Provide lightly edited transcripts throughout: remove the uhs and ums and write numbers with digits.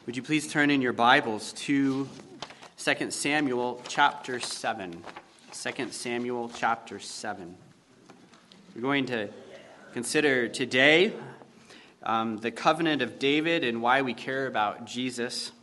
Would you please turn in your Bibles to 2 Samuel chapter 7. 2 Samuel chapter 7. We're going to consider today the covenant of David and why we care about Jesus.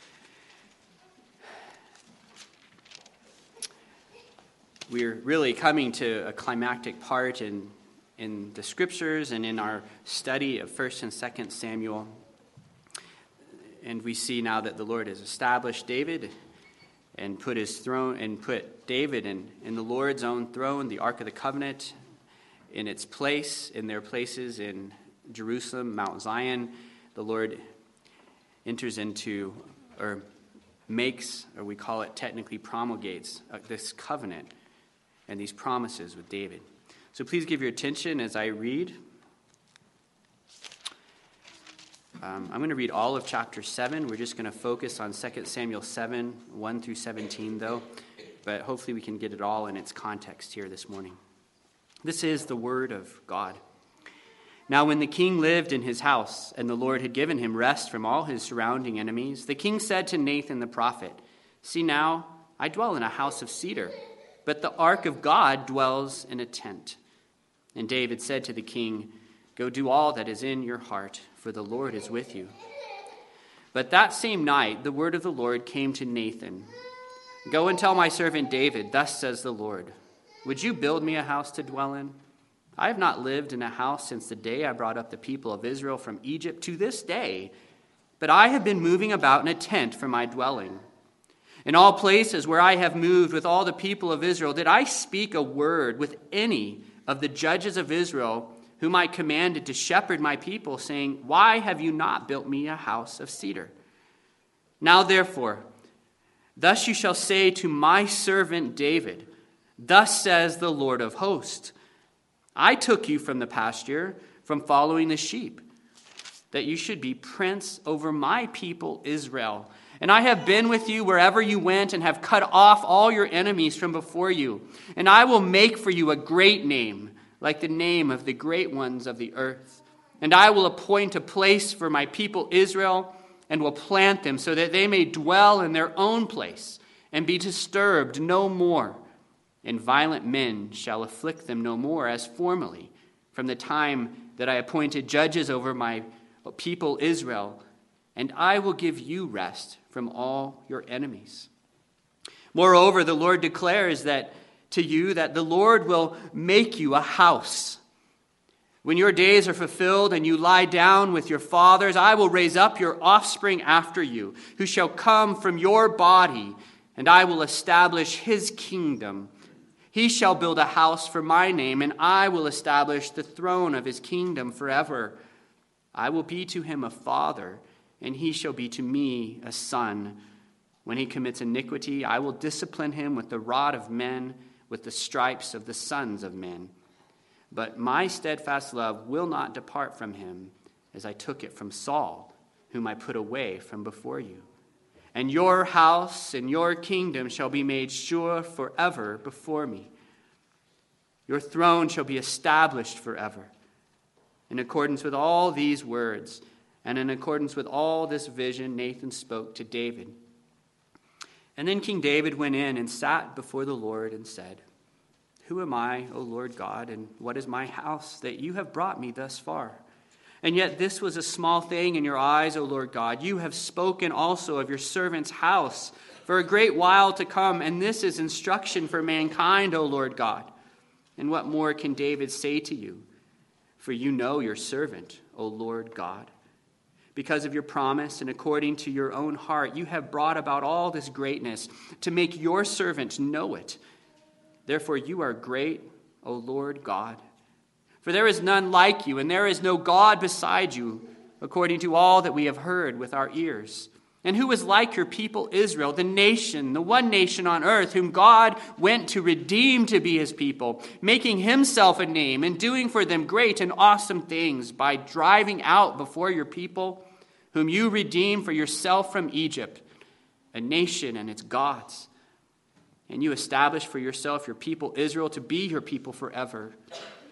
We're really coming to a climactic part in the scriptures and in our study of 1 and 2 Samuel. And we see now that the Lord has established David and put his throne and put David in the Lord's own throne, the Ark of the Covenant, in its place, in their places in Jerusalem, Mount Zion. The Lord enters into, or makes, or we call it technically promulgates, this covenant and these promises with David. So please give your attention as I read. I'm going to read all of chapter 7. We're just going to focus on 2 Samuel 7, 1 through 17, though. But hopefully we can get it all in its context here this morning. This is the word of God. Now when the king lived in his house, and the Lord had given him rest from all his surrounding enemies, the king said to Nathan the prophet, "See now, I dwell in a house of cedar, but the ark of God dwells in a tent." And David said to the king, "Go do all that is in your heart, for the Lord is with you." But that same night the word of the Lord came to Nathan. "Go and tell my servant David, thus says the Lord, would you build me a house to dwell in? I have not lived in a house since the day I brought up the people of Israel from Egypt to this day, but I have been moving about in a tent for my dwelling. In all places where I have moved with all the people of Israel, did I speak a word with any of the judges of Israel whom I commanded to shepherd my people, saying, why have you not built me a house of cedar? Now therefore, thus you shall say to my servant David, thus says the Lord of hosts, I took you from the pasture, from following the sheep, that you should be prince over my people Israel. And I have been with you wherever you went and have cut off all your enemies from before you. And I will make for you a great name, like the name of the great ones of the earth. And I will appoint a place for my people Israel and will plant them so that they may dwell in their own place and be disturbed no more. And violent men shall afflict them no more as formerly, from the time that I appointed judges over my people Israel. And I will give you rest from all your enemies. Moreover, the Lord declares that to you that the Lord will make you a house. When your days are fulfilled and you lie down with your fathers, I will raise up your offspring after you, who shall come from your body, and I will establish his kingdom. He shall build a house for my name, and I will establish the throne of his kingdom forever. I will be to him a father, and he shall be to me a son. When he commits iniquity, I will discipline him with the rod of men, with the stripes of the sons of men. But my steadfast love will not depart from him, as I took it from Saul, whom I put away from before you. And your house and your kingdom shall be made sure forever before me. Your throne shall be established forever. In accordance with all these words, and in accordance with all this vision, Nathan spoke to David. And then King David went in and sat before the Lord and said, Who am I, O Lord God, and what is my house that you have brought me thus far? And yet this was a small thing in your eyes, O Lord God. You have spoken also of your servant's house for a great while to come, and this is instruction for mankind, O Lord God. And what more can David say to you? For you know your servant, O Lord God. Because of your promise and according to your own heart, you have brought about all this greatness to make your servant know it. Therefore you are great, O Lord God. For there is none like you, and there is no God beside you, according to all that we have heard with our ears. And who is like your people Israel, the nation, the one nation on earth, whom God went to redeem to be his people, making himself a name and doing for them great and awesome things by driving out before your people, whom you redeemed for yourself from Egypt, a nation and its gods. And you established for yourself your people Israel to be your people forever.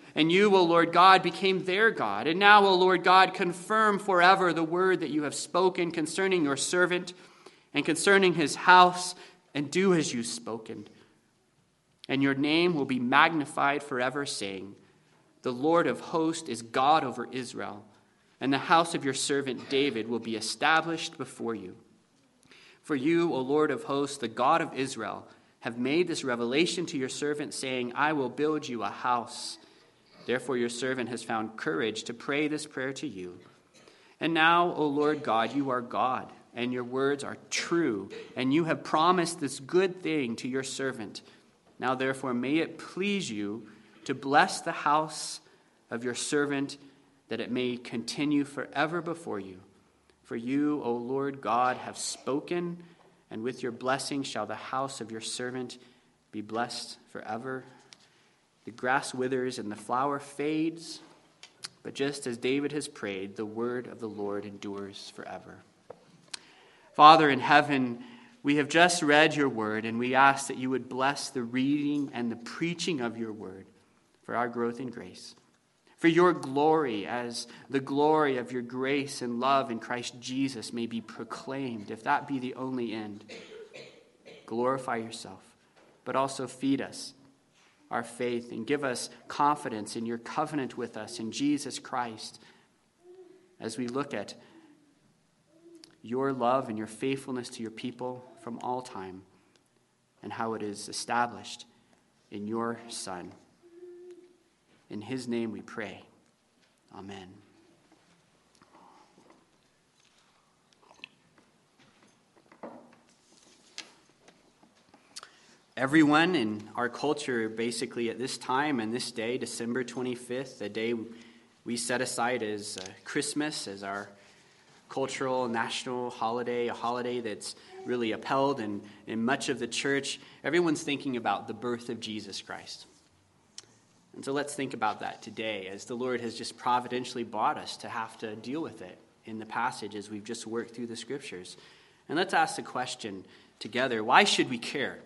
And you, O Lord God, became their God. And now, O Lord God, confirm forever the word that you have spoken concerning your servant and concerning his house, and do as you've spoken. And your name will be magnified forever, saying, the Lord of hosts is God over Israel, and the house of your servant David will be established before you. For you, O Lord of hosts, the God of Israel, have made this revelation to your servant, saying, I will build you a house. Therefore your servant has found courage to pray this prayer to you. And now, O Lord God, you are God, and your words are true, and you have promised this good thing to your servant. Now therefore may it please you to bless the house of your servant, that it may continue forever before you. For you, O Lord God, have spoken, and with your blessing shall the house of your servant be blessed forever. The grass withers and the flower fades, but just as David has prayed, the word of the Lord endures forever. Father in heaven, we have just read your word, and we ask that you would bless the reading and the preaching of your word for our growth in grace, for your glory, as the glory of your grace and love in Christ Jesus may be proclaimed, if that be the only end. Glorify yourself, but also feed us our faith and give us confidence in your covenant with us in Jesus Christ as we look at your love and your faithfulness to your people from all time and how it is established in your Son. In his name we pray. Amen. Everyone in our culture, basically at this time and this day, December 25th, the day we set aside as Christmas, as our cultural national holiday, a holiday that's really upheld in much of the church, everyone's thinking about the birth of Jesus Christ. And so let's think about that today, as the Lord has just providentially brought us to have to deal with it in the passage as we've just worked through the scriptures. And let's ask the question together, why should we care?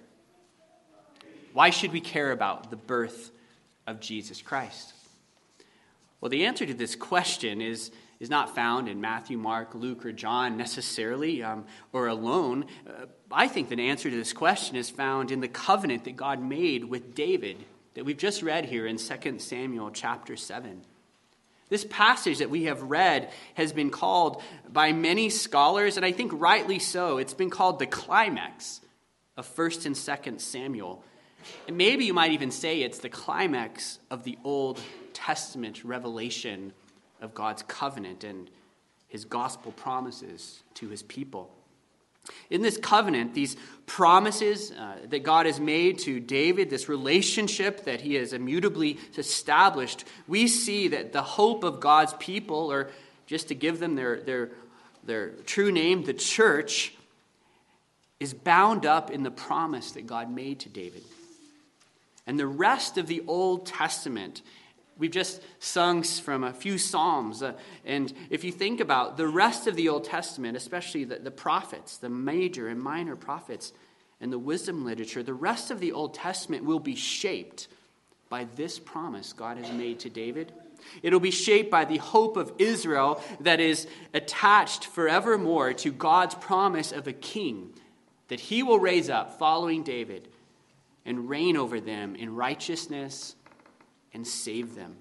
Why should we care about the birth of Jesus Christ? Well, the answer to this question is not found in Matthew, Mark, Luke, or John necessarily, or alone. I think the answer to this question is found in the covenant that God made with David that we've just read here in 2 Samuel chapter 7. This passage that we have read has been called by many scholars, and I think rightly so, it's been called the climax of 1 and 2 Samuel. And maybe you might even say it's the climax of the Old Testament revelation of God's covenant and his gospel promises to his people. In this covenant, these promises that God has made to David, this relationship that he has immutably established, we see that the hope of God's people, or just to give them their true name, the church, is bound up in the promise that God made to David. And the rest of the Old Testament, we've just sung from a few Psalms. And if you think about the rest of the Old Testament, especially the prophets, the major and minor prophets, and the wisdom literature, the rest of the Old Testament will be shaped by this promise God has made to David. It'll be shaped by the hope of Israel that is attached forevermore to God's promise of a king that he will raise up following David and reign over them in righteousness and save them.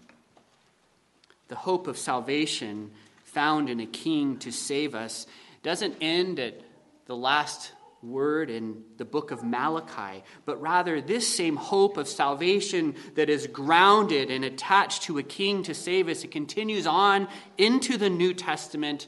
The hope of salvation found in a king to save us doesn't end at the last word in the book of Malachi, but rather this same hope of salvation that is grounded and attached to a king to save us, it continues on into the New Testament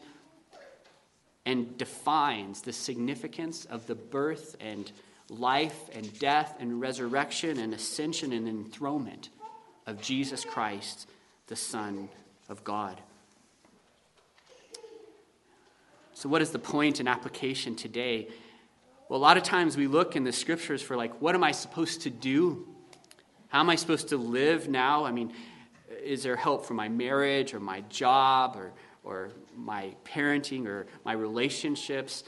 and defines the significance of the birth and life and death and resurrection and ascension and enthronement of Jesus Christ, the Son of God. So what is the point and application today? Well, a lot of times we look in the scriptures for what am I supposed to do? How am I supposed to live now? I mean, is there help for my marriage or my job or my parenting or my relationships?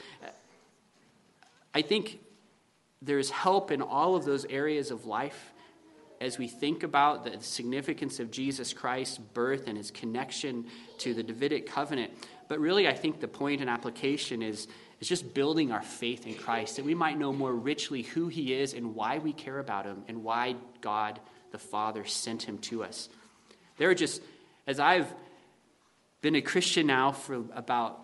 I think there's help in all of those areas of life as we think about the significance of Jesus Christ's birth and his connection to the Davidic covenant. But really, I think the point and application is just building our faith in Christ, that we might know more richly who he is and why we care about him and why God the Father sent him to us. There are just, as I've been a Christian now for about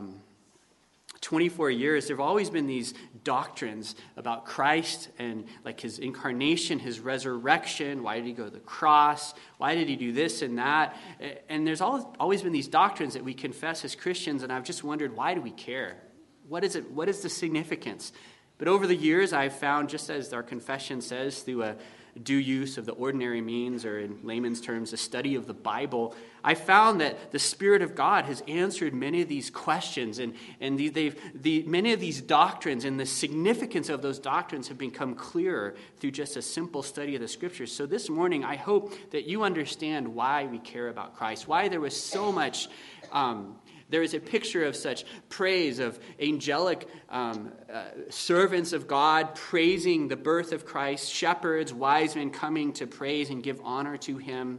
24 years, there have always been these doctrines about Christ and like his incarnation, his resurrection. Why did he go to the cross? Why did he do this and that? And there's always been these doctrines that we confess as Christians, and I've just wondered, why do we care? What is it? What is the significance? But over the years, I've found, just as our confession says, through a due use of the ordinary means, or in layman's terms, a study of the Bible, I found that the Spirit of God has answered many of these questions, and many of these doctrines and the significance of those doctrines have become clearer through just a simple study of the Scriptures. So this morning, I hope that you understand why we care about Christ, why there was so much. There is a picture of such praise of angelic servants of God praising the birth of Christ, shepherds, wise men coming to praise and give honor to him.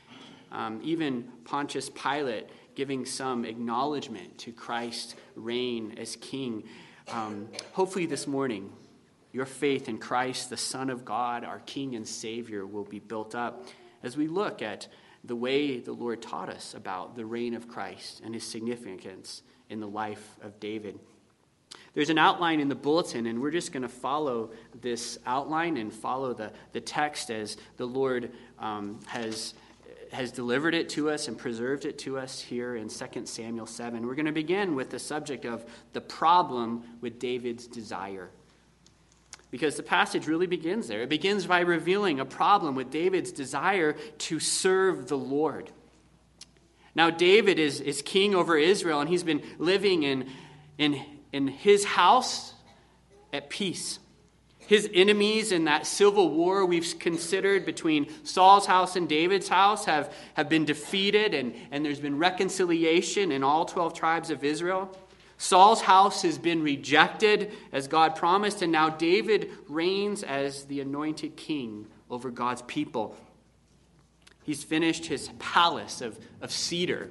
Even Pontius Pilate giving some acknowledgement to Christ's reign as king. Hopefully this morning, your faith in Christ, the Son of God, our King and Savior, will be built up as we look at the way the Lord taught us about the reign of Christ and his significance in the life of David. There's an outline in the bulletin, and we're just going to follow this outline and follow the text as the Lord has delivered it to us and preserved it to us here in 2 Samuel 7. We're going to begin with the subject of the problem with David's desire, because the passage really begins there. It begins by revealing a problem with David's desire to serve the Lord. Now, David is king over Israel, and he's been living in his house at peace. His enemies in that civil war we've considered between Saul's house and David's house have been defeated, and there's been reconciliation in all 12 tribes of Israel. Saul's house has been rejected as God promised, and now David reigns as the anointed king over God's people. He's finished his palace of cedar.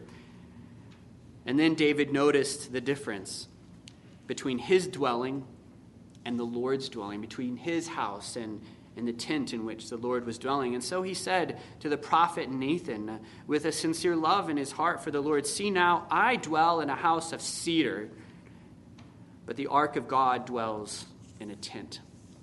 And then David noticed the difference between his dwelling and the Lord's dwelling, between his house and the tent in which the Lord was dwelling. And so he said to the prophet Nathan, with a sincere love in his heart for the Lord, "See now, I dwell in a house of cedar, but the ark of God dwells in a tent."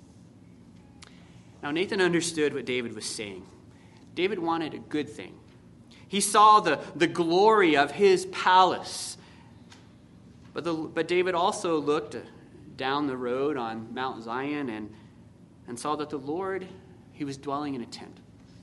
Now Nathan understood what David was saying. David wanted a good thing. He saw the glory of his palace. But David also looked down the road on Mount Zion and saw that the Lord, he was dwelling in a tent.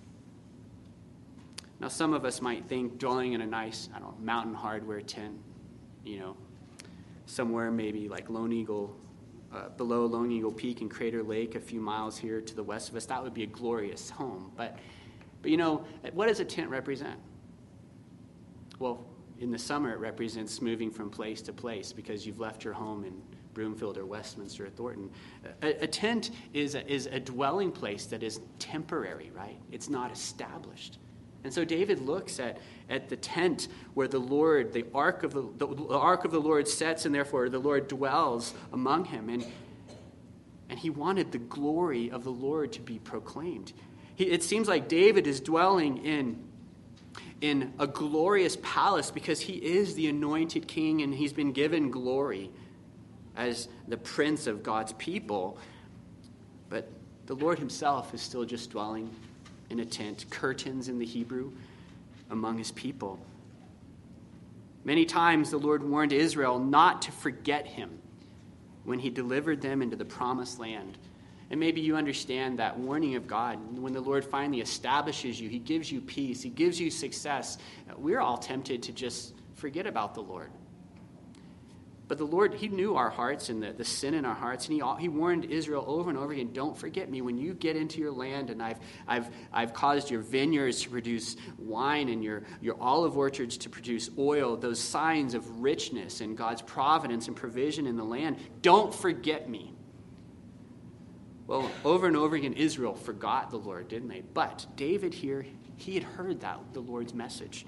Now, some of us might think dwelling in a nice, mountain hardware tent, somewhere maybe like Lone Eagle, below Lone Eagle Peak and Crater Lake, a few miles here to the west of us, that would be a glorious home. But what does a tent represent? Well, in the summer, it represents moving from place to place because you've left your home in Broomfield or Westminster or Thornton. A tent is a dwelling place that is temporary, right? It's not established. And so David looks at the tent where the Lord, the ark of the Lord sets, and therefore the Lord dwells among him. And he wanted the glory of the Lord to be proclaimed. It seems like David is dwelling in a glorious palace because he is the anointed king and he's been given glory as the prince of God's people. But the Lord himself is still just dwelling in a tent, curtains in the Hebrew, among his people. Many times the Lord warned Israel not to forget him when he delivered them into the promised land. And maybe you understand that warning of God. When the Lord finally establishes you, he gives you peace, he gives you success. We're all tempted to just forget about the Lord. But the Lord, he knew our hearts and the sin in our hearts, and he warned Israel over and over again, don't forget me when you get into your land, and I've caused your vineyards to produce wine and your olive orchards to produce oil, those signs of richness and God's providence and provision in the land. Don't forget me. Well, over and over again, Israel forgot the Lord, didn't they? But David here, he had heard the Lord's message.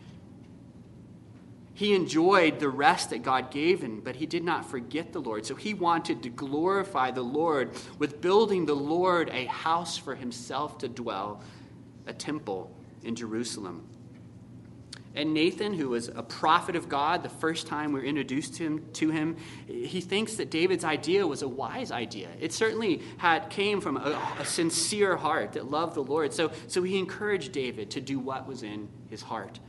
He enjoyed the rest that God gave him, but he did not forget the Lord. So he wanted to glorify the Lord with building the Lord a house for himself to dwell, a temple in Jerusalem. And Nathan, who was a prophet of God, the first time we were introduced to him, he thinks that David's idea was a wise idea. It certainly came from a sincere heart that loved the Lord. So he encouraged David to do what was in his heart.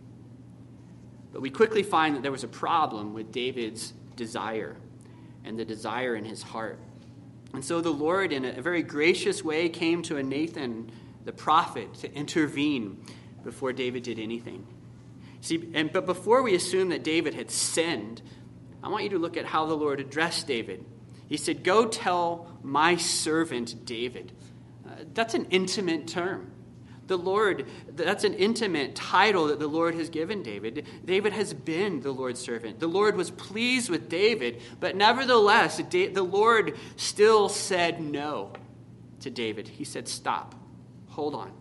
But we quickly find that there was a problem with David's desire and the desire in his heart. And so the Lord, in a very gracious way, came to a Nathan, the prophet, to intervene before David did anything. But before we assume that David had sinned, I want you to look at how the Lord addressed David. He said, "Go tell my servant David." That's an intimate term. The Lord, that's an intimate title that the Lord has given David. David has been the Lord's servant. The Lord was pleased with David, but nevertheless, the Lord still said no to David. He said, "Stop. Hold on."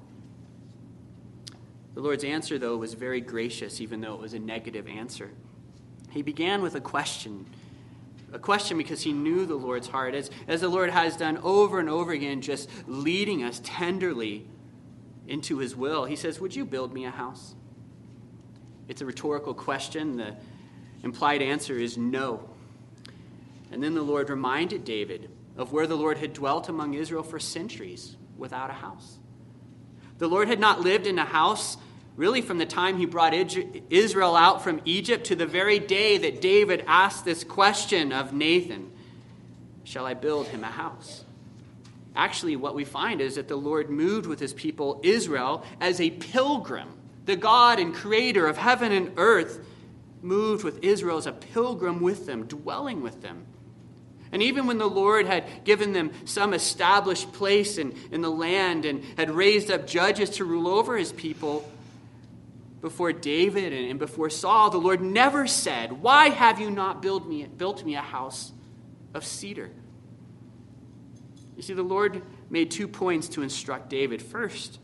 The Lord's answer, though, was very gracious, even though it was a negative answer. He began with a question because he knew the Lord's heart, as the Lord has done over and over again, just leading us tenderly into his will. He says, "Would you build me a house?" It's a rhetorical question. The implied answer is no. And then the Lord reminded David of where the Lord had dwelt among Israel for centuries without a house. The Lord had not lived in a house really from the time he brought Israel out from Egypt to the very day that David asked this question of Nathan, "Shall I build him a house?" Actually, what we find is that the Lord moved with his people Israel as a pilgrim. The God and creator of heaven and earth moved with Israel as a pilgrim with them, dwelling with them. And even when the Lord had given them some established place in the land and had raised up judges to rule over his people, before David and before Saul, the Lord never said, "Why have you not built me a house of cedar?" You see, the Lord made 2 points to instruct David. First,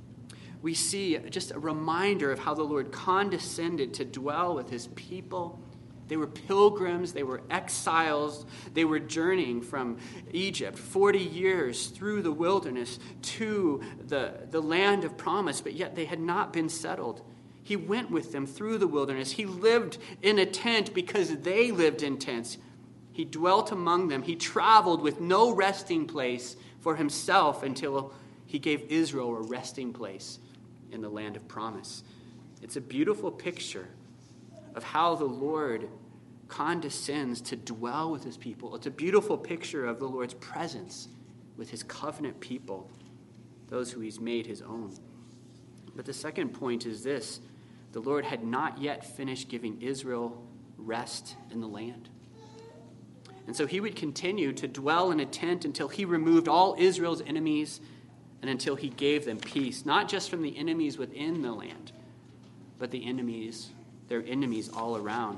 we see just a reminder of how the Lord condescended to dwell with his people. They were pilgrims, they were exiles, they were journeying from Egypt 40 years through the wilderness to the land of promise, but yet they had not been settled. He went with them through the wilderness. He lived in a tent because they lived in tents. He dwelt among them. He traveled with no resting place for himself until he gave Israel a resting place in the land of promise. It's a beautiful picture of how the Lord condescends to dwell with his people. It's a beautiful picture of the Lord's presence with his covenant people, those who he's made his own. But the second point is this: the Lord had not yet finished giving Israel rest in the land. And so he would continue to dwell in a tent until he removed all Israel's enemies and until he gave them peace, not just from the enemies within the land, but their enemies all around.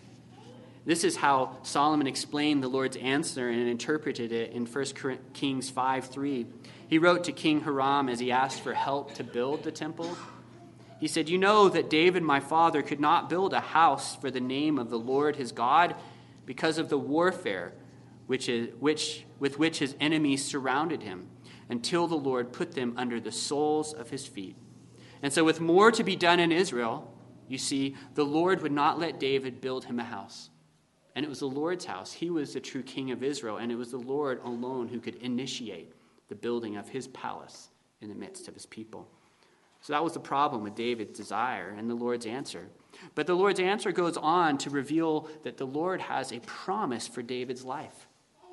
This is how Solomon explained the Lord's answer and interpreted it in 1 Kings 5:3. He wrote to King Hiram as he asked for help to build the temple. He said, "You know that David, my father, could not build a house for the name of the Lord his God because of the warfare with which his enemies surrounded him, until the Lord put them under the soles of his feet." And so with more to be done in Israel, you see, the Lord would not let David build him a house. And it was the Lord's house. He was the true king of Israel, and it was the Lord alone who could initiate the building of his palace in the midst of his people. So that was the problem with David's desire and the Lord's answer. But the Lord's answer goes on to reveal that the Lord has a promise for David's life.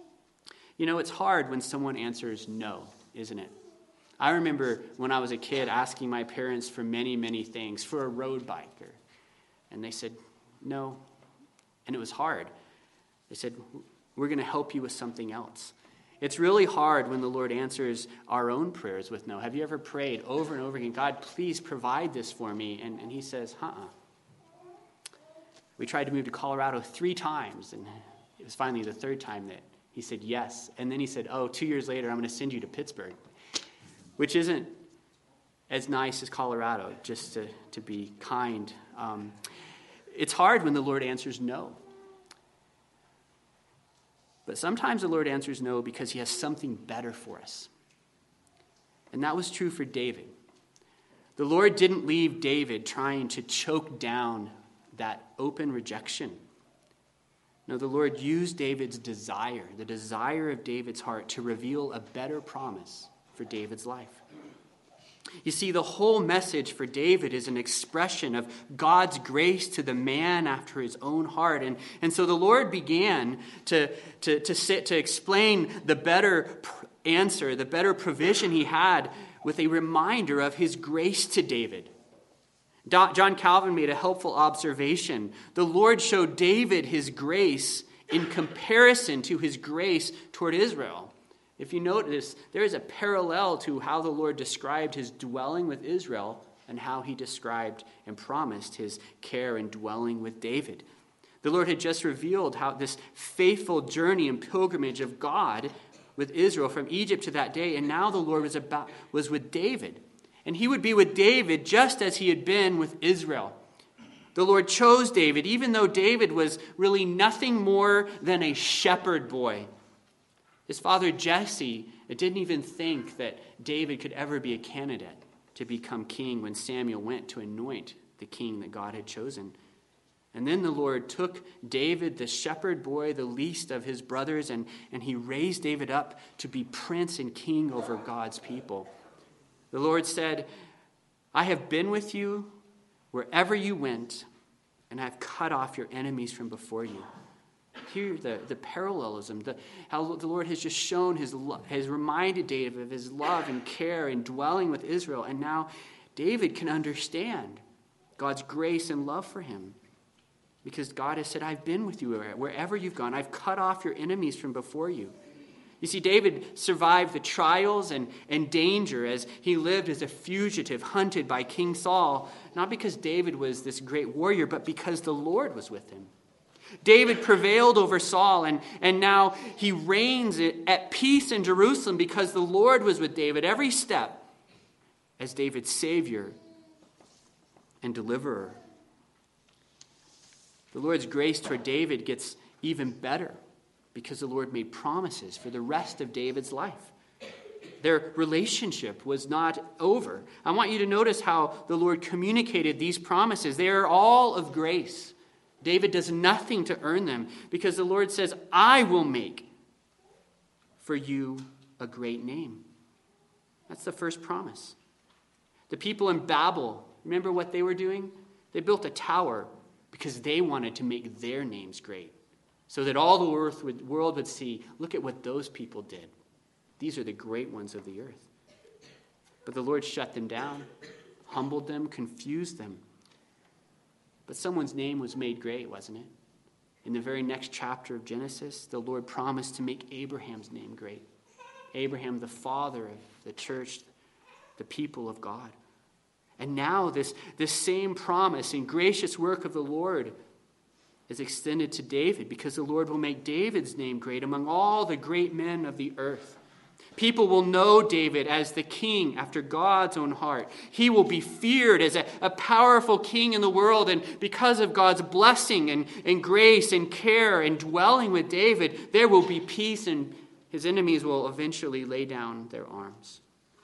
You know, it's hard when someone answers no, isn't it? I remember when I was a kid asking my parents for many, many things, for a road bike, and they said no, and it was hard. They said, "We're going to help you with something else." It's really hard when the Lord answers our own prayers with no. Have you ever prayed over and over again, "God, please provide this for me"? And he says, We tried to move to Colorado 3 times, and it was finally the 3rd time that He said, yes. And then he said, 2 years later, I'm going to send you to Pittsburgh, which isn't as nice as Colorado, just to be kind. It's hard when the Lord answers no. But sometimes the Lord answers no because he has something better for us. And that was true for David. The Lord didn't leave David trying to choke down that open rejection. No, the Lord used David's desire, the desire of David's heart, to reveal a better promise for David's life. You see, the whole message for David is an expression of God's grace to the man after his own heart. And so the Lord began to explain the better answer, the better provision he had, with a reminder of his grace to David. John Calvin made a helpful observation. The Lord showed David his grace in comparison to his grace toward Israel. If you notice, there is a parallel to how the Lord described his dwelling with Israel and how he described and promised his care and dwelling with David. The Lord had just revealed how this faithful journey and pilgrimage of God with Israel from Egypt to that day, and now the Lord was with David. And he would be with David just as he had been with Israel. The Lord chose David, even though David was really nothing more than a shepherd boy. His father Jesse didn't even think that David could ever be a candidate to become king when Samuel went to anoint the king that God had chosen. And then the Lord took David, the shepherd boy, the least of his brothers, and he raised David up to be prince and king over God's people. The Lord said, I have been with you wherever you went, and I've cut off your enemies from before you. Here, the parallelism, how the Lord has just shown has reminded David of his love and care and dwelling with Israel. And now David can understand God's grace and love for him. Because God has said, I've been with you wherever you've gone. I've cut off your enemies from before you. You see, David survived the trials and danger as he lived as a fugitive, hunted by King Saul, not because David was this great warrior, but because the Lord was with him. David prevailed over Saul, and now he reigns at peace in Jerusalem because the Lord was with David every step as David's Savior and deliverer. The Lord's grace toward David gets even better because the Lord made promises for the rest of David's life. Their relationship was not over. I want you to notice how the Lord communicated these promises. They are all of grace. David does nothing to earn them because the Lord says, I will make for you a great name. That's the first promise. The people in Babel, remember what they were doing? They built a tower because they wanted to make their names great so that all the world would see, look at what those people did. These are the great ones of the earth. But the Lord shut them down, humbled them, confused them. But someone's name was made great, wasn't it? In the very next chapter of Genesis, the Lord promised to make Abraham's name great. Abraham, the father of the church, the people of God. And now this same promise and gracious work of the Lord is extended to David because the Lord will make David's name great among all the great men of the earth. People will know David as the king after God's own heart. He will be feared as a powerful king in the world. And because of God's blessing and grace and care and dwelling with David, there will be peace and his enemies will eventually lay down their arms.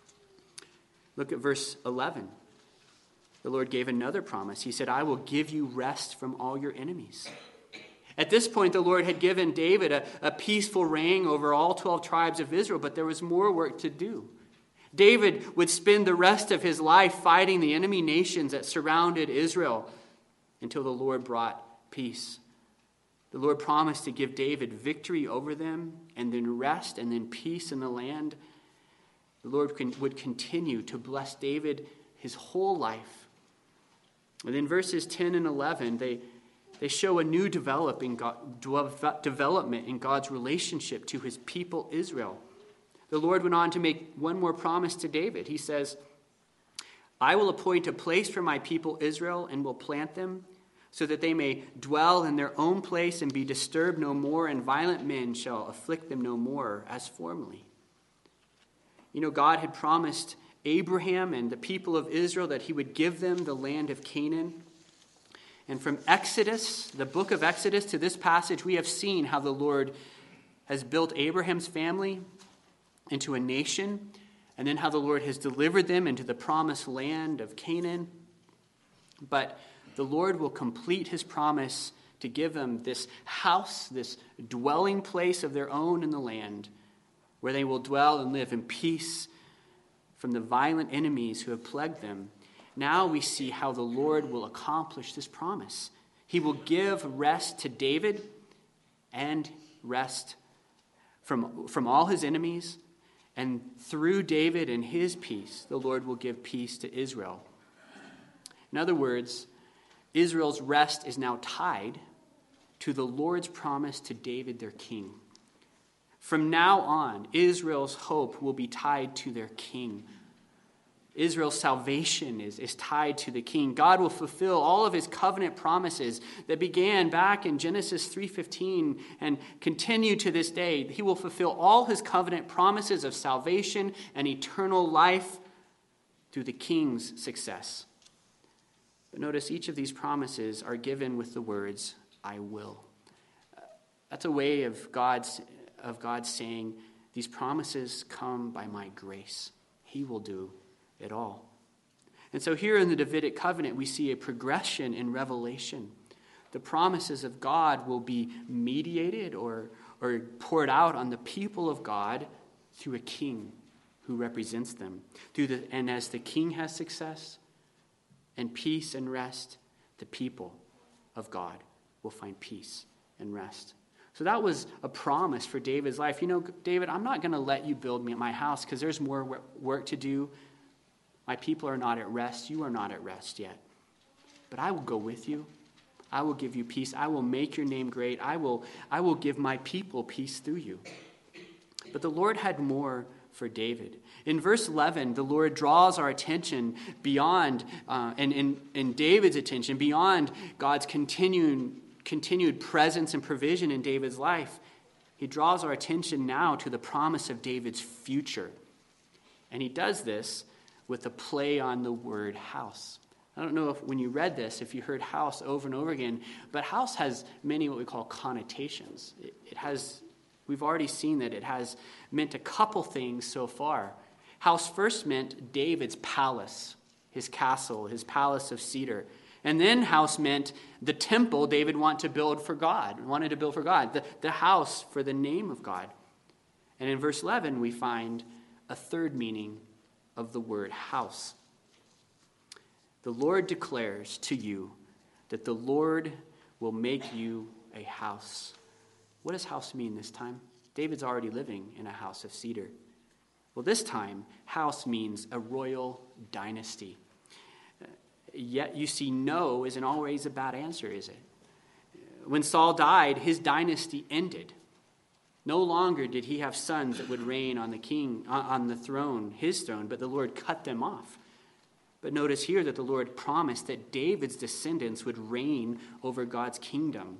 Look at verse 11. The Lord gave another promise. He said, I will give you rest from all your enemies. At this point, the Lord had given David a peaceful reign over all 12 tribes of Israel, but there was more work to do. David would spend the rest of his life fighting the enemy nations that surrounded Israel until the Lord brought peace. The Lord promised to give David victory over them, and then rest, and then peace in the land. The Lord would continue to bless David his whole life. And in verses 10 and 11, they show a new development in God's relationship to his people Israel. The Lord went on to make one more promise to David. He says, I will appoint a place for my people Israel and will plant them. so that they may dwell in their own place and be disturbed no more, and violent men shall afflict them no more as formerly. You know, God had promised Abraham and the people of Israel that he would give them the land of Canaan. And from Exodus, the book of Exodus, to this passage, we have seen how the Lord has built Abraham's family into a nation, and then how the Lord has delivered them into the promised land of Canaan. But the Lord will complete his promise to give them this house, this dwelling place of their own in the land, where they will dwell and live in peace from the violent enemies who have plagued them. Now we see how the Lord will accomplish this promise. He will give rest to David and rest from all his enemies. And through David and his peace, the Lord will give peace to Israel. In other words, Israel's rest is now tied to the Lord's promise to David, their king. From now on, Israel's hope will be tied to their king. Israel's salvation is tied to the king. God will fulfill all of his covenant promises that began back in Genesis 3:15 and continue to this day. He will fulfill all his covenant promises of salvation and eternal life through the king's success. But notice each of these promises are given with the words, I will. That's a way of God saying, these promises come by my grace. He will do it all. And so here in the Davidic covenant, we see a progression in revelation. The promises of God will be mediated or poured out on the people of God through a king who represents them. And as the king has success and peace and rest, the people of God will find peace and rest. So that was a promise for David's life. You know, David, I'm not going to let you build me my house because there's more work to do. My people are not at rest. You are not at rest yet. But I will go with you. I will give you peace. I will make your name great. I will give my people peace through you. But the Lord had more for David. In verse 11, the Lord draws our attention beyond, and David's attention, beyond God's continued presence and provision in David's life. He draws our attention now to the promise of David's future. And he does this with a play on the word house. I don't know if when you read this, if you heard house over and over again, but house has many what we call connotations. It has, we've already seen that it has meant a couple things so far. House first meant David's palace, his castle, his palace of cedar. And then house meant the temple David wanted to build for God, the house for the name of God. And in verse 11, we find a third meaning of the word house. The Lord declares to you that the Lord will make you a house. What does house mean this time? David's already living in a house of cedar. Well, this time, house means a royal dynasty. Yet you see, no isn't always a bad answer, is it? When Saul died, his dynasty ended. No longer did he have sons that would reign on the throne, his throne, but the Lord cut them off. But notice here that the Lord promised that David's descendants would reign over God's kingdom.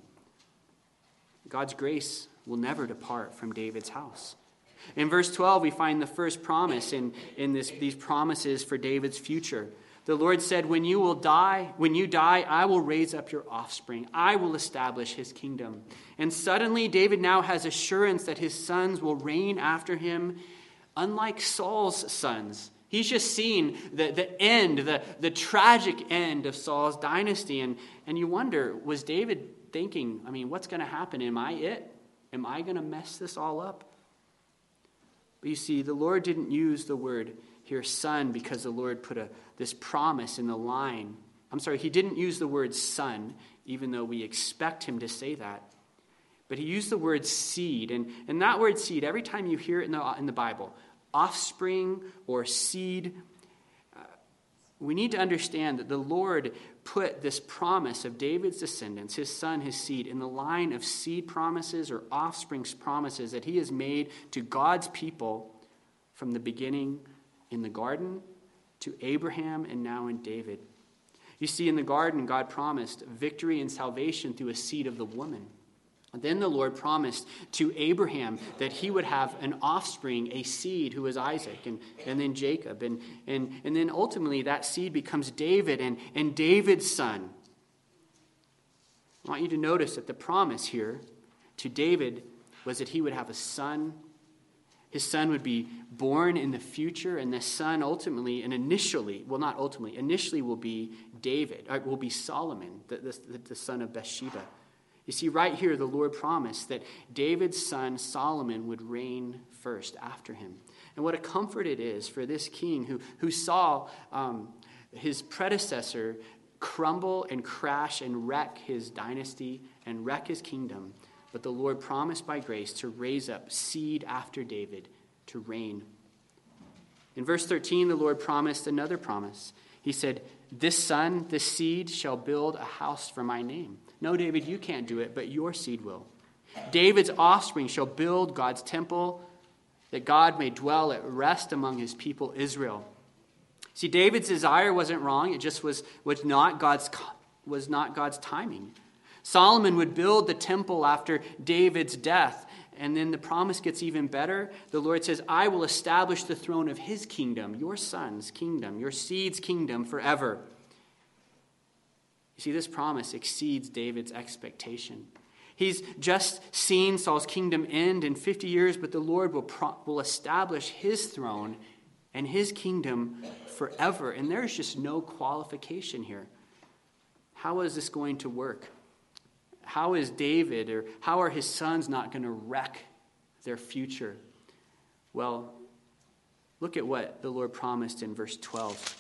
God's grace will never depart from David's house. In verse 12, we find the first promise in these promises for David's future. The Lord said, when you die, I will raise up your offspring. I will establish his kingdom. And suddenly David now has assurance that his sons will reign after him, unlike Saul's sons. He's just seen the end, the tragic end of Saul's dynasty. And you wonder, was David thinking, what's going to happen? Am I it? Am I going to mess this all up? But you see, the Lord didn't use the word here, son, because the Lord put this promise in the line. He didn't use the word son, even though we expect him to say that. But he used the word seed. And that word seed, every time you hear it in the Bible, offspring or seed, we need to understand that the Lord put this promise of David's descendants, his son, his seed, in the line of seed promises or offspring's promises that he has made to God's people from the beginning in the garden to Abraham and now in David. You see, in the garden, God promised victory and salvation through a seed of the woman. Then the Lord promised to Abraham that he would have an offspring, a seed, who was Isaac, and then Jacob. And then ultimately that seed becomes David and David's son. I want you to notice that the promise here to David was that he would have a son. His son would be born in the future, and the son ultimately and initially, well, not ultimately, initially will be David, will be Solomon, the son of Bathsheba. You see, right here, the Lord promised that David's son Solomon would reign first after him. And what a comfort it is for this king who saw his predecessor crumble and crash and wreck his dynasty and wreck his kingdom. But the Lord promised by grace to raise up seed after David to reign. In verse 13, the Lord promised another promise. He said, "This son, this seed, shall build a house for my name." No, David, you can't do it, but your seed will. David's offspring shall build God's temple, that God may dwell at rest among his people Israel. See, David's desire wasn't wrong. It just was not God's timing. Solomon would build the temple after David's death. And then the promise gets even better. The Lord says, "I will establish the throne of his kingdom, your son's kingdom, your seed's kingdom forever." You see, this promise exceeds David's expectation. He's just seen Saul's kingdom end in 50 years, but the Lord will establish his throne and his kingdom forever. And there's just no qualification here. How is this going to work? How is David, or how are his sons not going to wreck their future? Well, look at what the Lord promised in verse 12.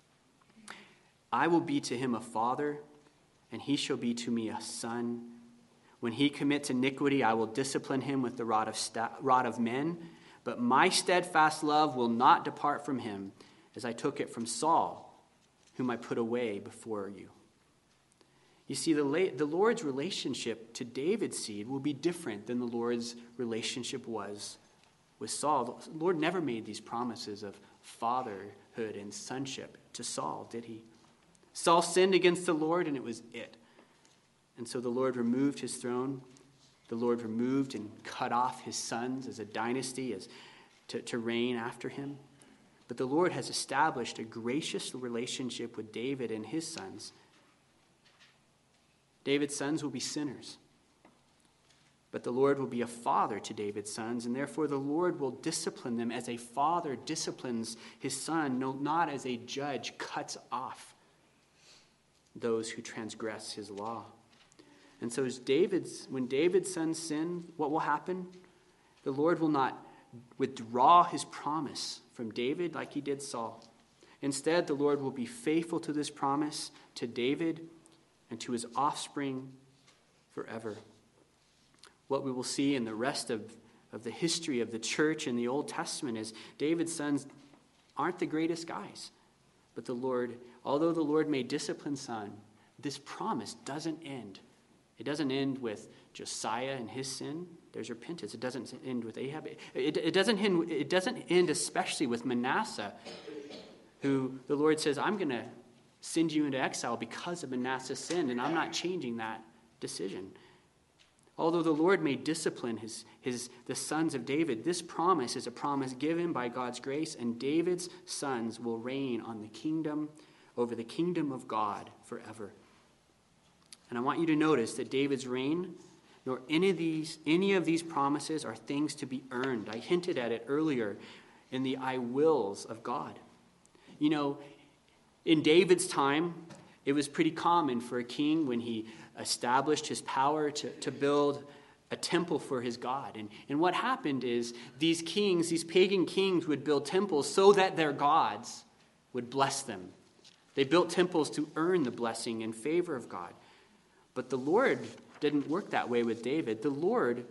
"I will be to him a father, and he shall be to me a son. When he commits iniquity, I will discipline him with the rod of men, but my steadfast love will not depart from him, as I took it from Saul, whom I put away before you." You see, the Lord's relationship to David's seed will be different than the Lord's relationship was with Saul. The Lord never made these promises of fatherhood and sonship to Saul, did he? Saul sinned against the Lord, and it was it. And so the Lord removed his throne. The Lord removed and cut off his sons as a dynasty to reign after him. But the Lord has established a gracious relationship with David and his sons. David's sons will be sinners. But the Lord will be a father to David's sons, and therefore the Lord will discipline them as a father disciplines his son, not as a judge cuts off those who transgress his law. And so when David's sons sin, what will happen? The Lord will not withdraw his promise from David like he did Saul. Instead, the Lord will be faithful to this promise to David and to his offspring forever. What we will see in the rest of the history of the church in the Old Testament is David's sons aren't the greatest guys. But the Lord, although the Lord may discipline son, this promise doesn't end. It doesn't end with Josiah and his sin. There's repentance. It doesn't end with Ahab. It doesn't end especially with Manasseh, who the Lord says, "I'm going to send you into exile because of Manasseh's sin, and I'm not changing that decision." Although the Lord may discipline the sons of David, this promise is a promise given by God's grace, and David's sons will reign on the kingdom, over the kingdom of God forever. And I want you to notice that David's reign, nor any of these promises are things to be earned. I hinted at it earlier in the "I wills" of God. You know, in David's time, it was pretty common for a king, when he established his power, to build a temple for his God. And what happened is these pagan kings would build temples so that their gods would bless them. They built temples to earn the blessing and favor of God. But the Lord didn't work that way with David. The Lord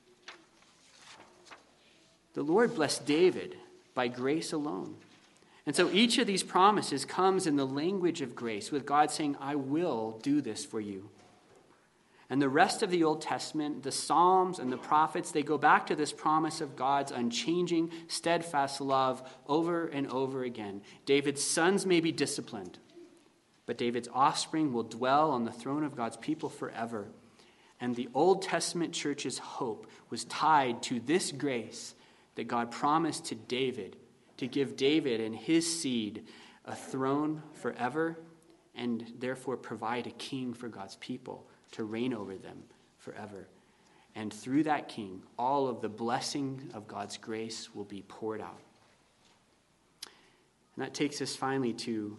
blessed David by grace alone. And so each of these promises comes in the language of grace, with God saying, "I will do this for you." And the rest of the Old Testament, the Psalms and the prophets, they go back to this promise of God's unchanging, steadfast love over and over again. David's sons may be disciplined, But David's offspring will dwell on the throne of God's people forever. And the Old Testament church's hope was tied to this grace that God promised to David, to give David and his seed a throne forever, and therefore provide a king for God's people to reign over them forever. And through that king, all of the blessing of God's grace will be poured out. And that takes us finally to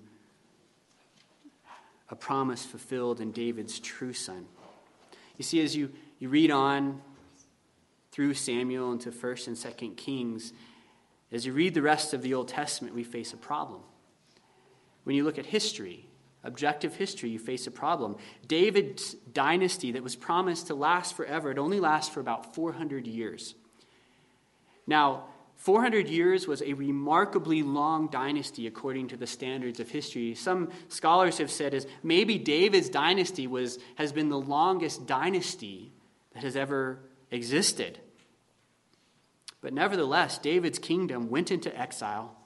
a promise fulfilled in David's true son. You see, as you read on through Samuel into 1st and 2nd Kings, as you read the rest of the Old Testament, we face a problem. When you look at history, objective history, you face a problem. David's dynasty that was promised to last forever, it only lasts for about 400 years. Now, 400 years was a remarkably long dynasty according to the standards of history. Some scholars have said is maybe David's dynasty has been the longest dynasty that has ever existed. But nevertheless, David's kingdom went into exile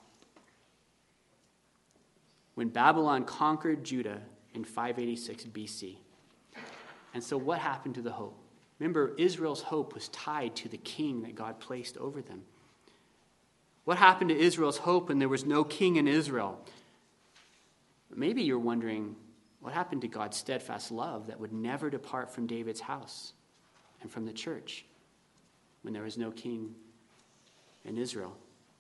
when Babylon conquered Judah in 586 BC. And so what happened to the hope? Remember, Israel's hope was tied to the king that God placed over them. What happened to Israel's hope when there was no king in Israel? Maybe you're wondering, what happened to God's steadfast love that would never depart from David's house and from the church when there was no king in Israel?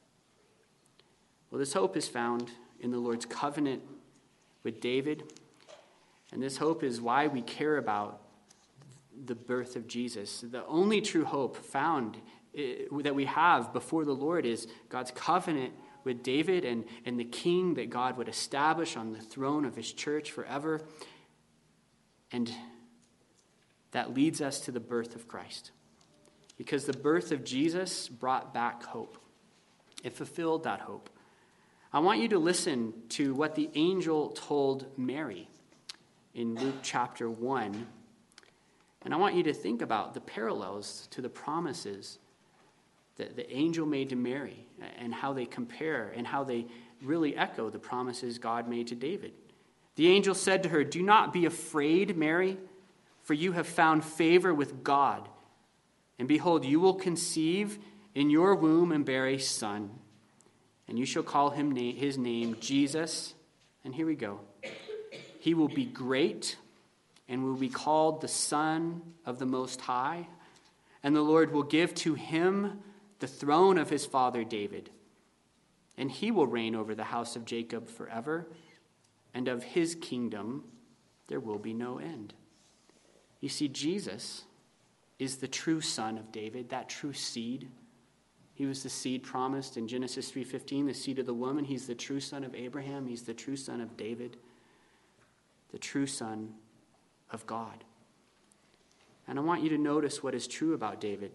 Well, this hope is found in the Lord's covenant with David, and this hope is why we care about the birth of Jesus. The only true hope found that we have before the Lord is God's covenant with David and the king that God would establish on the throne of his church forever. And that leads us to the birth of Christ. Because the birth of Jesus brought back hope. It fulfilled that hope. I want you to listen to what the angel told Mary in Luke chapter 1. And I want you to think about the parallels to the promises that the angel made to Mary and how they compare and how they really echo the promises God made to David. The angel said to her, "Do not be afraid, Mary, for you have found favor with God. And behold, you will conceive in your womb and bear a son, and you shall call his name Jesus." And here we go. "He will be great and will be called the Son of the Most High. And the Lord will give to him the throne of his father David. And he will reign over the house of Jacob forever, and of his kingdom there will be no end." You see, Jesus is the true son of David, that true seed. He was the seed promised in Genesis 3:15, the seed of the woman. He's the true son of Abraham. He's the true son of David, the true son of God. And I want you to notice what is true about David.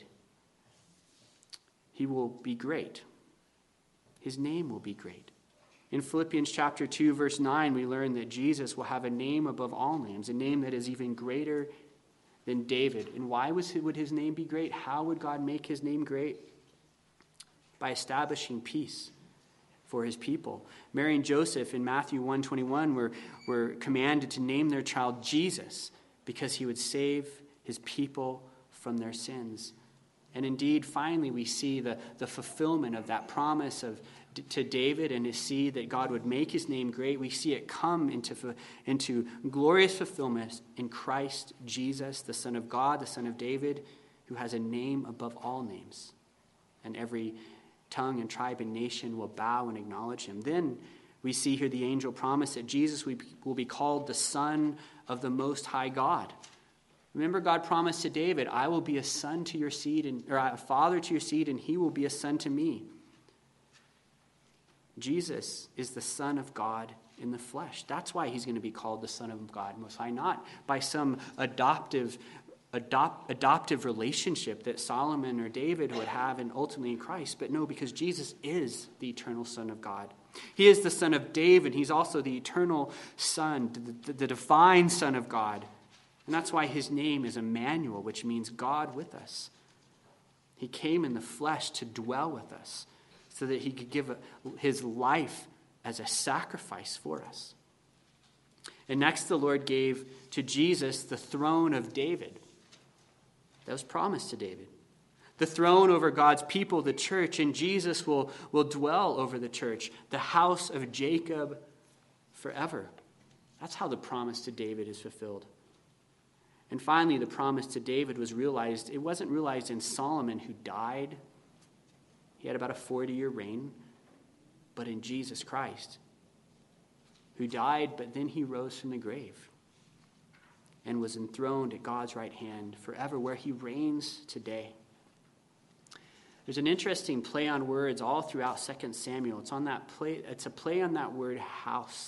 He will be great. His name will be great. In Philippians chapter 2, verse 9, we learn that Jesus will have a name above all names, a name that is even greater than David. And why would his name be great? How would God make his name great? By establishing peace for his people. Mary and Joseph in Matthew 1:21 were commanded to name their child Jesus because he would save his people from their sins. And indeed, finally, we see the fulfillment of that promise to David and his seed that God would make his name great. We see it come into glorious fulfillment in Christ Jesus, the Son of God, the Son of David, who has a name above all names. And every tongue and tribe and nation will bow and acknowledge him. Then we see here the angel promise that Jesus will be called the Son of the Most High God. Remember, God promised to David, "I will be a son to your seed, or a father to your seed, and he will be a son to me." Jesus is the Son of God in the flesh. That's why he's going to be called the Son of God Most High, not by some adoptive relationship that Solomon or David would have and ultimately in Christ, but no, because Jesus is the eternal Son of God. He is the Son of David. He's also the eternal Son, the divine Son of God. And that's why his name is Emmanuel, which means God with us. He came in the flesh to dwell with us so that he could give his life as a sacrifice for us. And next the Lord gave to Jesus the throne of David. That was promised to David. The throne over God's people, the church, and Jesus will dwell over the church, the house of Jacob forever. That's how the promise to David is fulfilled. And finally, the promise to David was realized. It wasn't realized in Solomon, who died. He had about a 40-year reign, but in Jesus Christ, who died, but then he rose from the grave and was enthroned at God's right hand forever, where he reigns today. There's an interesting play on words all throughout 2 Samuel. It's a play on that word house.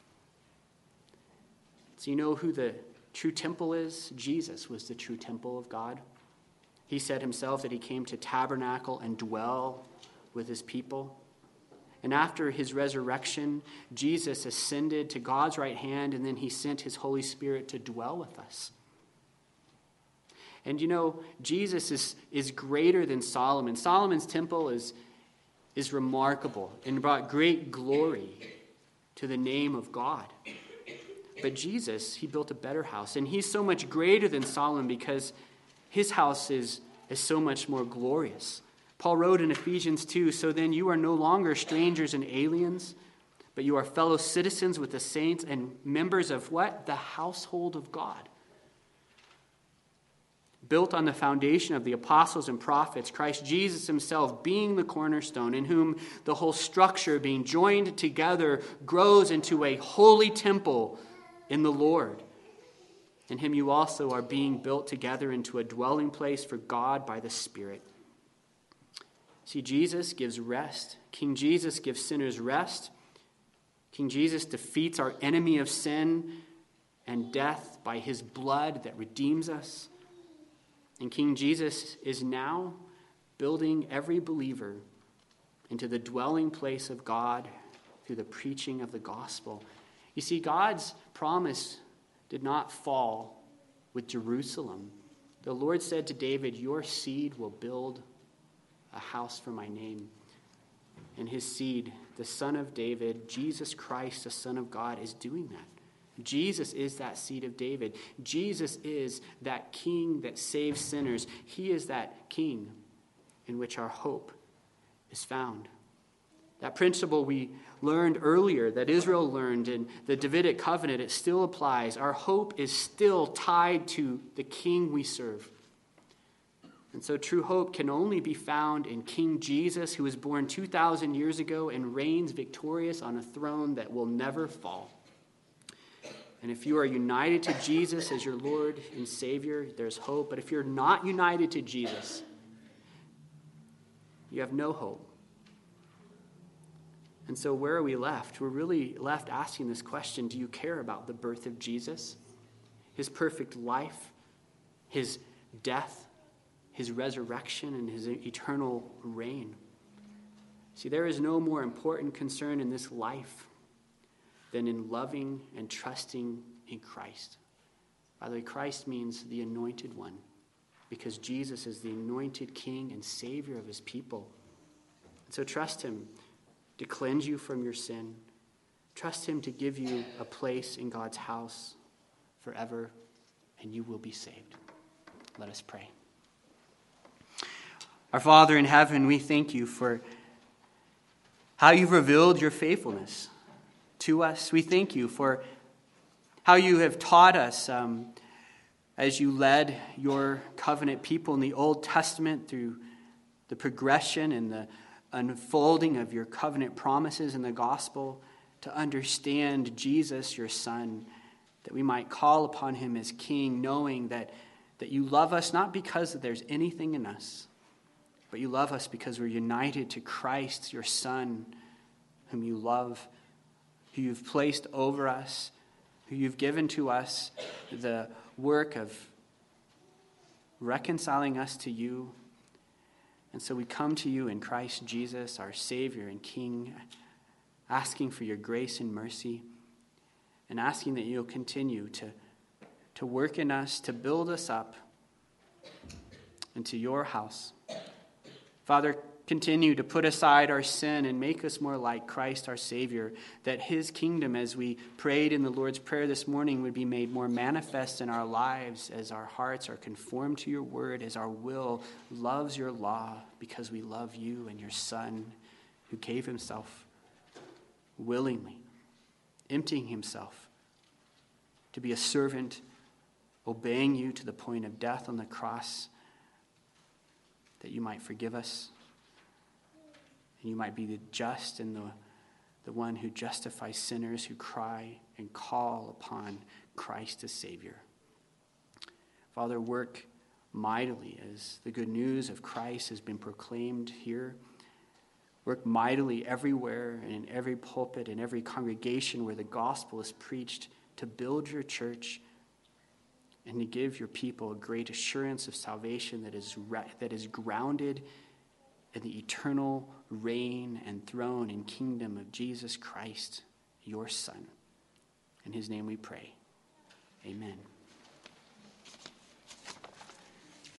So you know who the true temple is? Jesus was the true temple of God. He said himself that he came to tabernacle and dwell with his people. And after his resurrection, Jesus ascended to God's right hand, and then he sent his Holy Spirit to dwell with us. And you know, Jesus is greater than Solomon. Solomon's temple is remarkable and brought great glory to the name of God. But Jesus, he built a better house. And he's so much greater than Solomon because his house is so much more glorious. Paul wrote in Ephesians 2, "So then you are no longer strangers and aliens, but you are fellow citizens with the saints and members of" what? The household of God. Built on the foundation of the apostles and prophets, Christ Jesus himself being the cornerstone, in whom the whole structure being joined together grows into a holy temple in the Lord. In him you also are being built together into a dwelling place for God by the Spirit. See, Jesus gives rest. King Jesus gives sinners rest. King Jesus defeats our enemy of sin and death by his blood that redeems us. And King Jesus is now building every believer into the dwelling place of God through the preaching of the gospel. You see, God's promise did not fall with Jerusalem. The Lord said to David, "Your seed will build a house for my name." And his seed, the son of David, Jesus Christ, the Son of God, is doing that. Jesus is that seed of David. Jesus is that king that saves sinners. He is that king in which our hope is found. That principle we learned earlier, that Israel learned in the Davidic covenant, it still applies. Our hope is still tied to the king we serve. And so true hope can only be found in King Jesus, who was born 2,000 years ago and reigns victorious on a throne that will never fall. And if you are united to Jesus as your Lord and Savior, there's hope. But if you're not united to Jesus, you have no hope. And so where are we left? We're really left asking this question: do you care about the birth of Jesus, his perfect life, his death, his resurrection, and his eternal reign? See, there is no more important concern in this life than in loving and trusting in Christ. By the way, Christ means the anointed one, because Jesus is the anointed king and savior of his people. And so trust him to cleanse you from your sin. Trust him to give you a place in God's house forever, and you will be saved. Let us pray. Our Father in heaven, we thank you for how you've revealed your faithfulness to us. We thank you for how you have taught us as you led your covenant people in the Old Testament through the progression and the unfolding of your covenant promises in the gospel, to understand Jesus, your Son, that we might call upon him as King, knowing that you love us not because there's anything in us, but you love us because we're united to Christ, your Son, whom you love, who you've placed over us, who you've given to us the work of reconciling us to you. And so we come to you in Christ Jesus, our Savior and King, asking for your grace and mercy, and asking that you'll continue to work in us, to build us up into your house. Father, Continue to put aside our sin and make us more like Christ our Savior, that his kingdom, as we prayed in the Lord's Prayer this morning, would be made more manifest in our lives as our hearts are conformed to your word, as our will loves your law, because we love you and your Son, who gave himself willingly, emptying himself to be a servant, obeying you to the point of death on the cross, that you might forgive us, and you might be the just and the one who justifies sinners who cry and call upon Christ as Savior. Father, work mightily as the good news of Christ has been proclaimed here. Work mightily everywhere and in every pulpit and every congregation where the gospel is preached, to build your church and to give your people a great assurance of salvation that is grounded in the eternal reign and throne and kingdom of Jesus Christ, your Son. In his name we pray. Amen.